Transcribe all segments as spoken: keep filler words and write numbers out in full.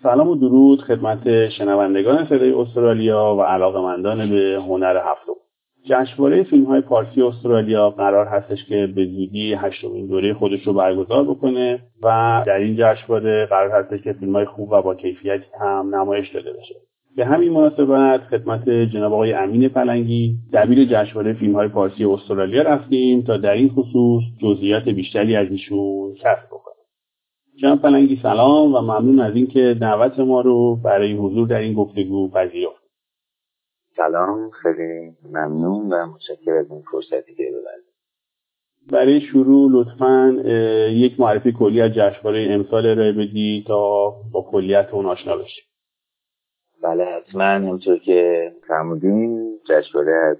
سلام و درود خدمت شنوندگان صدای استرالیا و علاقه‌مندان به هنر هفتم. جشنواره فیلم‌های پارسی استرالیا قرار هستش که به زودی هشتمین دوره خودش رو برگزار بکنه و در این جشنواره قرار هستش که فیلم‌های خوب و با کیفیتی هم نمایش داده بشه. به همین مناسبت خدمت جناب آقای امین پلنگی دبیر جشنواره فیلم‌های پارسی استرالیا رفتیم تا در این خصوص جزئیات بیشتری از ایشون کسب بکنیم. جناب پلنگی سلام و ممنون از اینکه دعوت ما رو برای حضور در این گفتگو پذیرفتید. سلام، خیلی ممنون و متشکرم از این فرصتی که دادید. برای شروع لطفاً یک معرفی کلی از جشنواره امسال ارائه بدید تا با کلیت اون آشنا بشیم. بله حتما. همونطور که فرمودین جشنواره از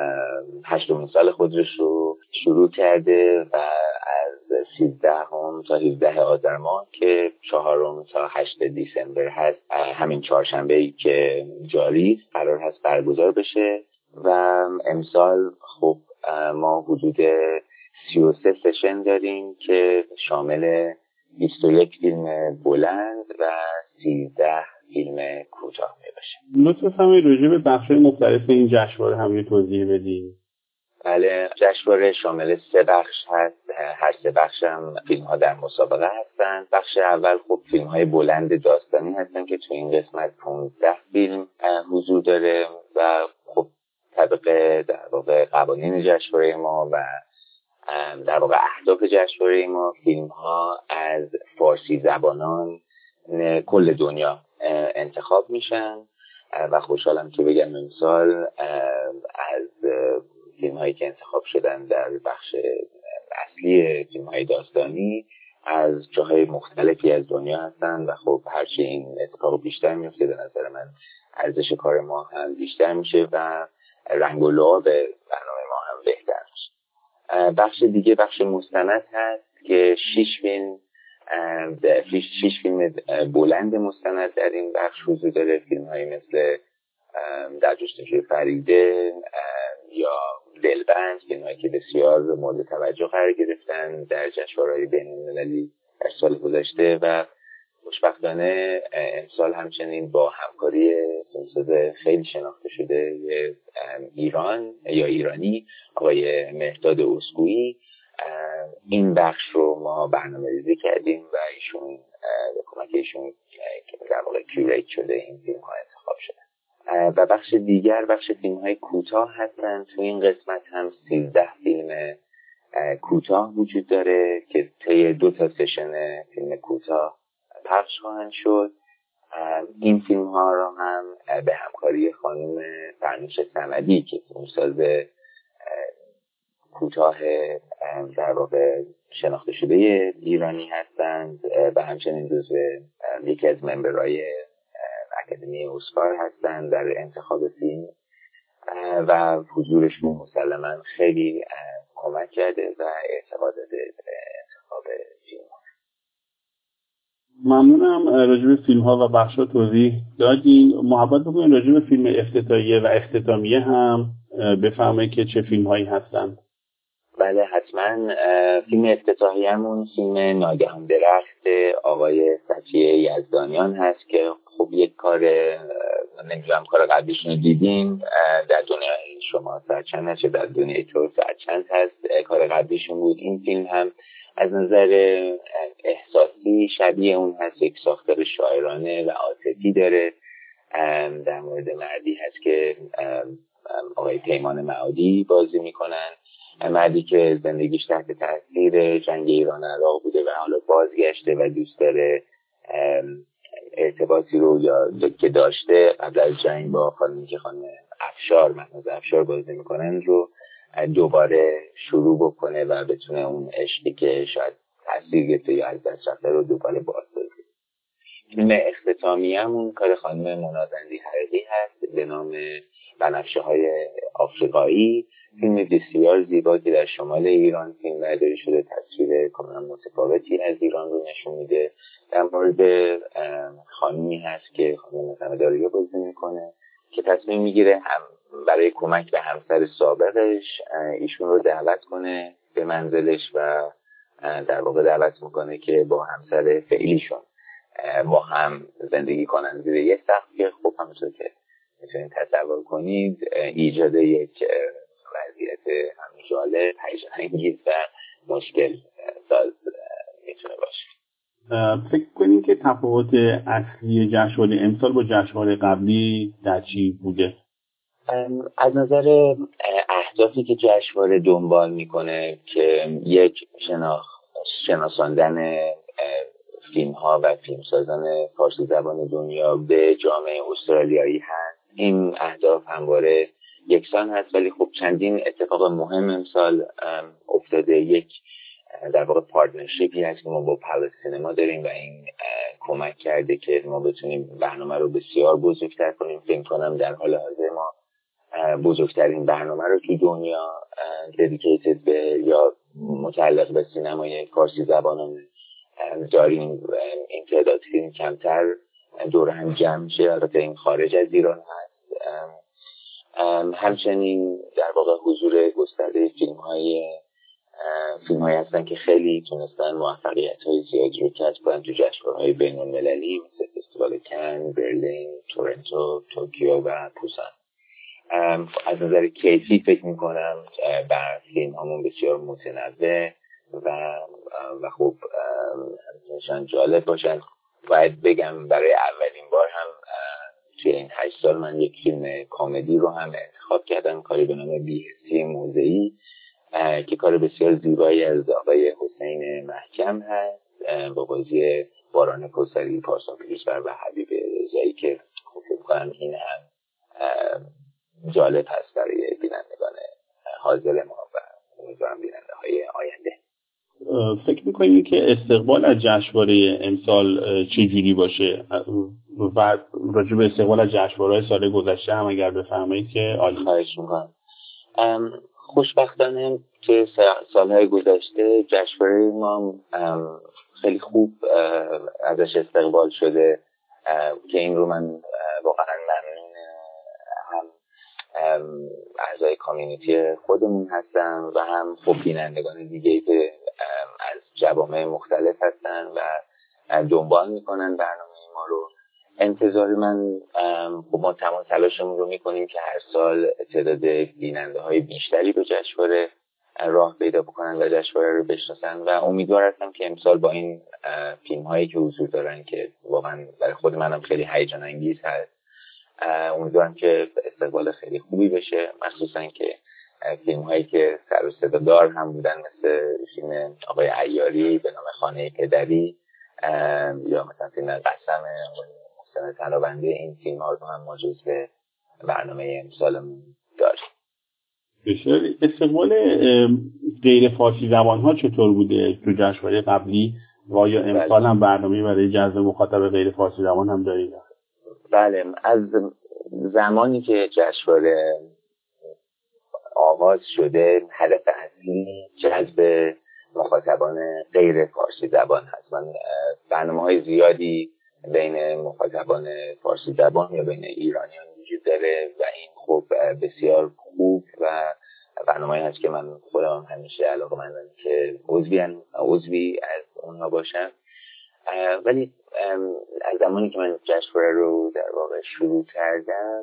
هشتمین سال خودش رو شروع کرده و از سیزدهم تا هفدهم آذر ماه که چهارم تا هشتم دیسمبر هست، همین چهارشنبه‌ای که جاری است قرار هست برگزار بشه و امسال خب ما حدود سی و سه سشن داریم که شامل بیست و یک فیلم بلند و سیزده فیلم کوتاه میباشه. لطفاً فرمایید راجع به بخش‌های مختلف این جشنواره هم یه توضیح بدید. بله، جشنواره شامل سه بخش هست. هر سه بخش هم فیلم ها در مسابقه هستن. بخش اول خب فیلم های بلند داستانی هستن که تو این قسمت پانزده فیلم حضور داره و خب طبق در واقع قوانین جشنواره ما و در واقع اهداف جشنواره ما فیلم ها از فارسی زبانان کل دنیا انتخاب میشن و خوشحالم که بگم امسال از فیلم هایی که انتخاب شدن در بخش اصلی فیلم های داستانی از جاهای مختلفی از دنیا هستن و خب هرچی این اتفاق بیشتر میفته به نظر من ارزش کار ما هم بیشتر میشه و رنگ و لعاب برنامه ما هم بهتر میشه. بخش دیگه بخش مستند هست که شش فیلم شش فیلم بلند مستند در این بخش حضور داره. فیلم هایی مثل در جستجوی فریده یا دلبند، فیلم هایی که بسیار مورد توجه قرار گرفتن در جشنواره‌های بین‌المللی در سال گذشته و خوشبختانه امسال همچنین با همکاری فیلمساز خیلی شناخته شده ایران یا ایرانی آقای مهرداد اسکویی این بخش رو ما برنامه‌ریزی کردیم و ایشون به کمک ایشون که در واقع کیوریت شده این فیلم ها انتخاب شده. و بخش دیگر بخش فیلم های کوتاه هستن. تو این قسمت هم سیزده فیلم کوتاه وجود داره که طی دو تا سشن فیلم کوتاه پخش خواهند شد. این فیلم ها رو هم به همکاری خانم فرنوش صمدی که فیلمساز کوتاه در واقع شناخته شده ایرانی هستند و همچنین جزو یکی از ممبرهای اکادمی اسکار هستند در انتخاب فیلم و حضورشون مسلماً خیلی کمک کرده و ارتقا داده به انتخاب فیلم ها. ممنونم. راجع به فیلم ها و بخش ها توضیح دادین. محبت بکنین راجع به فیلم افتتاحیه و اختتامیه هم بفرمایید که چه فیلم هایی هستند. بله حتما. فیلم افتتاحیه‌مون فیلم ناگهان درخت آقای صفیه یزدانیان هست که خب یک کار نمیدونم کار قبلیشون رو دیدین در دنیای شما سرچند هست در دنیای تو سرچند هست. کار قبلیشون بود. این فیلم هم از نظر احساسی شبیه اون هست، یک ساختار شاعرانه و عاطفی داره. در مورد مردی هست که آقای پیمان معادی بازی میکنن، مردی که زندگیش تحت تاثیر جنگ ایران عراق بوده و حالا بازگشته و دوست داره ارتباطی رو یا که داشته قبل از جنگ با خانمی که خانم افشار مهناز افشار بازی میکنن رو دوباره شروع بکنه و بتونه اون عشقی که شاید تاثیر گرفته یا از دست رفته رو دوباره بازسازی. فیلم اختتامیه‌مون کار خانم منازندی حقیقی هست به نام بنفشه‌های آفریقایی. فیلم بسیار زیبا که در شمال ایران فیلم برداری شده، تصویر کاملا متفاوتی از ایران رو نشون میده. در مورد خانمی هست که خانم متمداریو بازی میکنه که تصمیم میگیره هم برای کمک به همسر سابقش ایشون رو دعوت کنه به منزلش و در واقع دعوت میکنه که با همسر فعلیشون با هم زندگی کنن زیر یک سقف که خب همونطور که میتونید تصور کنید ایجاد یک وضعیت هم جالب، هیجان انگیز و مشکل ساز میتونه باشه. فکر کنید که تفاوت اصلی جشنواره امسال با جشنواره قبلی در چی بوده؟ از نظر اهدافی که جشنواره دنبال میکنه که یک شناخ شناساندن فیلم ها و فیلمسازان فارسی زبان دنیا به جامعه استرالیایی هست، این اهداف همواره یکسان هست، ولی خب چندین اتفاق مهم امسال افتاده. یک در واقع پارتنرشیپی هست که ما با پالاس سینما داریم و این کمک کرده که ما بتونیم برنامه رو بسیار بزرگتر کنیم. فکر کنم در حال حاضر ما بزرگترین برنامه رو تو دنیا ددیکیتد به یا متعلق به سینمای فارسی زبانان داریم. این تعداد فیلم کمتر دور هم جمع شه، البته این خارج از ایران هست. همچنین در واقع حضور گسترده فیلم های فیلم هایی هستن که خیلی تونستن موفقیت های زیادی رو کسب کنن تو جشنواره‌های بین المللی مثل فستیوال کن، برلین، تورنتو، توکیو و پوسان. از نظر کیفی فکر میکنم بر فیلم هامون بسیار متنوع و و خوب همچنان جالب باشن. باید بگم برای اولین بار هم توی این هشت سال من یک فیلم کمدی رو هم انتخاب کردم، کاری به نام بی‌حسی موضعی که کار بسیار زیبایی از آقای حسین محکم هست با بازی باران کوثری، پارسا پیروزفر و حبیب رضایی که فکر می‌کنم این هم جالب هست برای بینندگان حاضر ما و امیدوارم بیننده های آینده. فکر میکنید که استقبال از جشنواره امسال چه جوری باشه و راجع به استقبال از جشنواره‌های سال گذشته هم اگر بفرمایید که عالی. خواهش میکنم. خوشبختانه که سالهای گذشته جشنواره ما خیلی خوب ازش استقبال شده که این رو من واقعا ممنون هم اعضای کامیونیتی خودمون هستن و هم خب بینندگان دیگه‌ای که از جوامع مختلف هستن و دنبال میکنن برنامه ما رو. انتظار من خب ما تمام تلاشمون رو میکنیم که هر سال تعداد بیننده های بیشتری به جشنواره راه پیدا بکنن و جشنواره رو بشناسن و امیدوار هستم که امسال با این فیلم هایی که حضور دارن که واقعا برای خود منم خیلی هیجان انگیز هست، امیدوارم که استقبال خیلی خوبی بشه، مخصوصا که فیلم هایی که سر و صدا دار هم بودن مثل فیلم آقای عیاری به نام خانه پدری یا مثلا فیلم قسم محسن تنابنده، این فیلم ها رو هم ما جزو برنامه امسالمون داریم. بسیار. استقبال غیر فارسی زبان ها چطور بوده تو جشنواره قبلی و آیا امسال هم برنامه برای جذب مخاطب غیر فارسی زبان هم دارید؟ بله، از زمانی که جشنواره آغاز شده هدف اصلی جذب مخاطبان غیر فارسی زبان هست. من برنامه‌های زیادی بین مخاطبان فارسی زبان یا بین ایرانیان وجود داره و این خب بسیار خوب و برنامه‌ای هست که من خودم همیشه علاقه‌مندم که عضوی عضوی از اونها باشم. ولی از زمانی که من جشنواره رو در واقع شروع کردم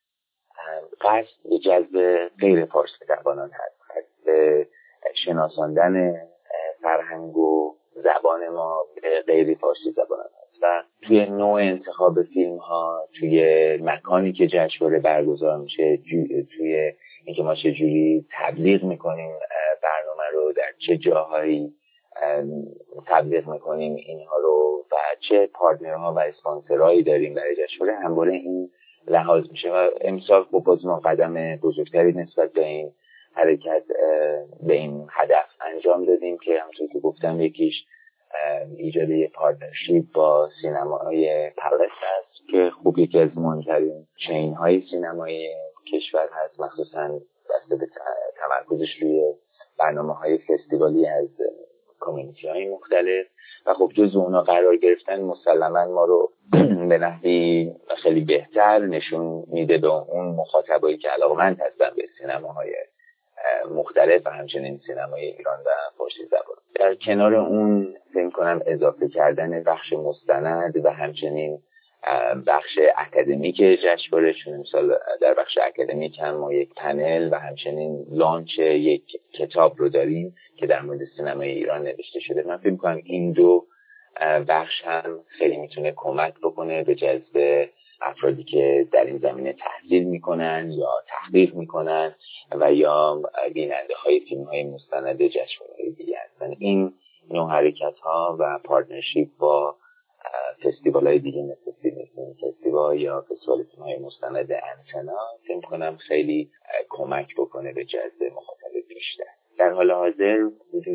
قصد به جذب غیر فارسی زبانان هست، قصد به شناساندن فرهنگ و زبان ما به غیر فارسی زبانان هست و توی نوع انتخاب فیلم ها، توی مکانی که جشنواره برگزار میشه، توی اینکه ما چجوری تبلیغ میکنیم برنامه رو، در چه جاهایی تبلیغ میکنیم اینها رو و چه پارتنرها و اسپانسرهایی داریم برای جشنواره، همواره این لحاظ میشه و امسال خب باز ما قدم بزرگتری نسبت به این حرکت به این هدف انجام دادیم که همونطور که گفتم یکیش ایجاد یک پارتنرشیپ با سینمای پالاس هست که خوب یکی از مهمترین چین های سینمایی کشور هست، مخصوصا بسته به تمرکزش روی برنامه های فستیوالی از کامیونیتی های مختلف و خب جز اونا قرار گرفتن مسلما ما رو به نحوی خیلی بهتر نشون میده به اون مخاطبایی که علاقمند هستن به سینماهای مختلف و همچنین سینمای ایران و فارسی زبان. در کنار اون فکر کنم اضافه کردن بخش مستند و همچنین بخش اکادمیک جشنواره، چون مثلا در بخش اکادمیک هم ما یک پنل و همچنین لانچ یک کتاب رو داریم که در مورد سینمای ایران نوشته شده. من فکر می‌کنم این دو بخش هم خیلی میتونه کمک بکنه به جذب افرادی که در این زمینه تحصیل میکنن یا تحقیق میکنن و یا بیننده های فیلم های مستند جشنواره دیگه هستن. این نوع حرکت ها و پارتنرشیپ با فستیوال های دیگه مثل سیدنی فیلم فستیوال یا فستیوال فیلم های مستند انتنا فکر میکنم خیلی کمک بکنه به جذب مخاطب بیشتر. در حال حاضر وجود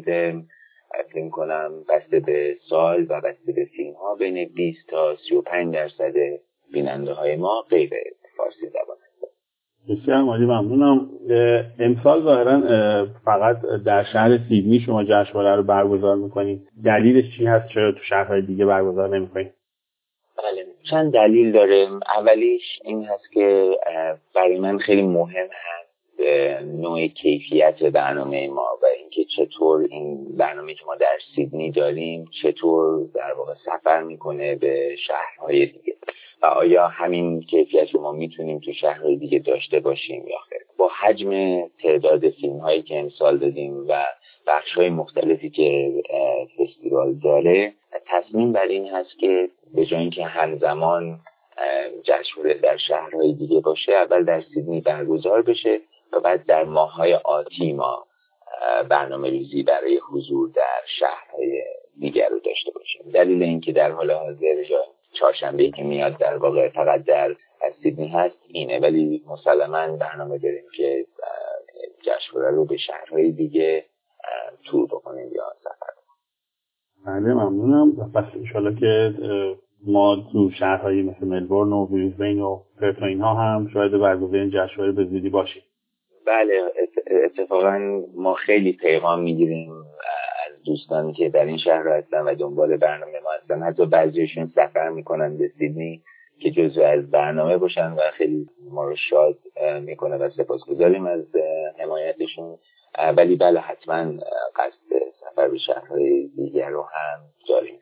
فکر کنم بسته به سال و بسته به فیلم ها بین بیست تا سی و پنج درصد بیننده های ما غیر فارسی زبان هستند. بسیار عالی، ممنونم. امسال ظاهرا فقط در شهر سیدنی شما جشنواره رو برگزار میکنید. دلیلش چی هست؟ چرا تو شهرهای دیگه برگزار نمیکنید؟ بله، چند دلیل داره. اولیش این هست که برای من خیلی مهم هست نوع کیفیت برنامه ما و اینکه چطور این برنامه که ما در سیدنی داریم چطور در واقع سفر میکنه به شهرهای دیگه و آیا همین کیفیت رو ما میتونیم تو شهرهای دیگه داشته باشیم یا خیر. با حجم تعداد فیلم هایی که امسال دادیم و بخش های مختلفی که فستیوال داره، تصمیم بر این هست که به جای اینکه همزمان جشنواره در شهرهای دیگه باشه اول در سیدنی برگزار بشه و بعد در ماه‌های آتی ما برنامه ریزی برای حضور در شهرهای دیگر رو داشته باشیم. دلیل اینکه در حال حاضر یا چهارشنبه‌ای که میاد در واقع فقط در سیدنی هست اینه، ولی مسلماً برنامه داریم که جشنواره رو به شهرهای دیگه تور بکنیم یا سفر کنیم. بله ممنونم. پس انشالله که ما تو شهرهایی مثل ملبورن و بریزبین و پرت و اینها هم شاید برگزاری جشنواره به زودی باشیم. بله، اتفاقا ما خیلی پیغام میگیریم از دوستانی که در این شهر هستن و دنبال برنامه ما هستن. حتی بعضیشون سفر میکنن به سیدنی که جزو از برنامه باشن و خیلی ما رو شاد میکنه و سپاسگزاریم از حمایتشون. ولی بله حتما قصد سفر به شهرهای دیگر رو هم داریم.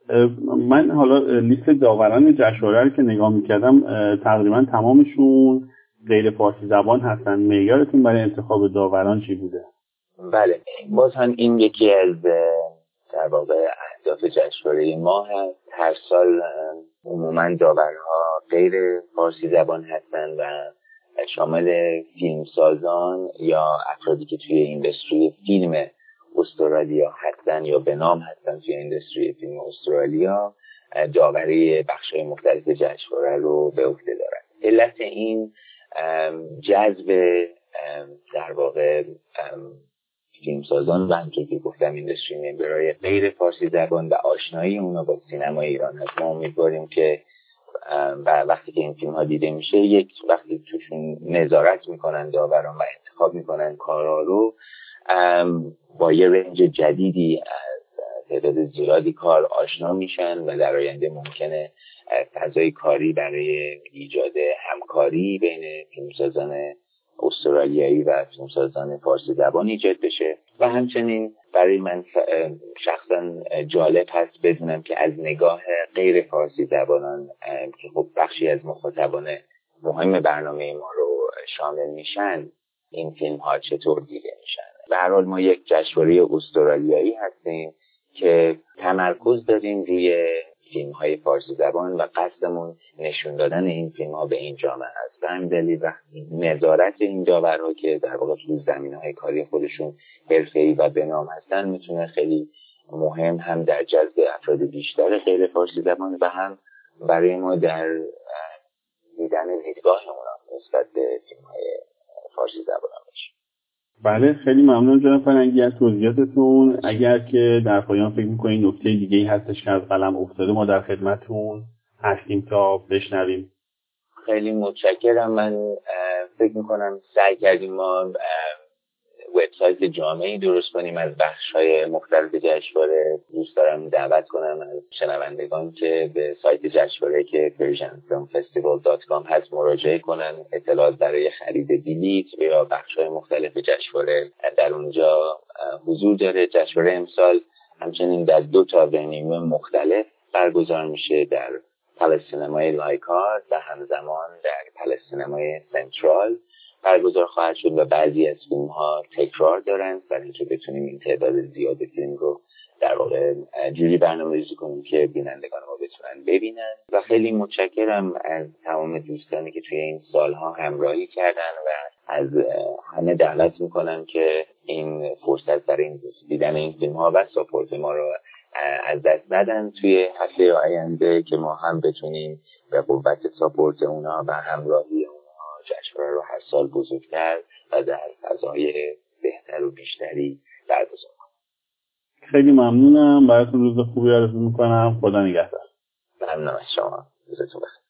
من حالا لیست داوران جشنواره رو که نگاه میکردم تقریبا تمامشون غیر فارسی زبان هستن. معیارتون برای انتخاب داوران چی بوده؟ بله، باز هم این یکی از در واقع اهداف جشنواره ما هست. هر سال عموما داورها غیر فارسی زبان هستن و شامل فیلمسازان یا افرادی که توی اینداستری فیلم استرالیا هستن یا به نام هستن توی اینداستری فیلم استرالیا داوری بخش‌های مختلف جشنواره رو به عهده دارن. علت این جذب در واقع فیلمسازان و همونطور که گفتم اینداستری ممبرای غیر فارسی زبان و آشنایی اونا با سینمای ایران هست. ما امیدواریم که و وقتی که این فیلم ها دیده میشه یک وقتی توشون نظارت میکنن داوران و انتخاب میکنن کارها رو با یه رنج جدیدی از تعداد زیادی کار آشنا میشن و در آینده ممکنه فضای کاری برای ایجاد همکاری بین فیلمسازان استرالیایی و فیلمسازان فارسی زبان ایجاد بشه. و همچنین برای من شخصا جالب هست بدونم که از نگاه غیر فارسی زبانان که خب بخشی از مخاطبان مهم برنامه ما رو شامل میشن این فیلم ها چطور دیده میشن. به هر حال ما یک جشنواره استرالیایی هستیم که تمرکز داریم روی فیلم های فارسی زبان و قصدمون نشون دادن این فیلم ها به این جامعه است. به همین دلیل وقتی نظارت این داورها که در واقع تو زمینه های کاری خودشون حرفه‌ای و به نام هستن میتونه خیلی مهم هم در جذب افراد بیشتر غیر فارسی زبان و هم برای ما در دیدن دیدگاه اونا نسبت به فیلم های فارسی زبان باشه. بله خیلی ممنون جناب فرنگی از توضیحاتتون. اگر که در پایان فکر می‌کنید نکته دیگه‌ای هستش که از قلم افتاده ما در خدمتتون هستیم تا بشنویم. خیلی متشکرم. من فکر می‌کنم سعی کردیم ما وبسایت جامعی درست کنیم از بخش‌های مختلف جشنواره. دوست دارم دعوت کنم از شنوندگان که به سایت جشنواره که پرژن فیلم فستیوال دات کام هست مراجعه کنن، اطلاعات برای خرید بلیط یا بخش‌های مختلف جشنواره در اونجا حضور داره. جشنواره امسال همچنین در دو تا ونیو مختلف برگزار میشه، در پالاس سینمای لایکار و همزمان در پالاس سینمای سنترال برگزار خواهد شد و بعضی از فیلم ها تکرار دارن برای اینکه بتونیم این تعداد زیاد فیلم رو در واقع جوری برنامه‌ریزی کنیم که بینندگان ما بتونن ببینن. و خیلی متشکرم از تمام دوستانی که توی این سالها همراهی کردن و از همه دعوت میکنم که این فرصت برای این دیدن این فیلم ها و ساپورت ما رو از دست ندن توی هفته آینده که ما هم بتونیم به قوت ساپورت اونا و همراهی اونا جشنواره رو هر سال بزرگتر و در فضای بهتر و بیشتری برگزار کنیم. خیلی ممنونم، براتون روز خوبی آرزو میکنم. خدا نگهدار. ممنون از شما. روزتون بخیر.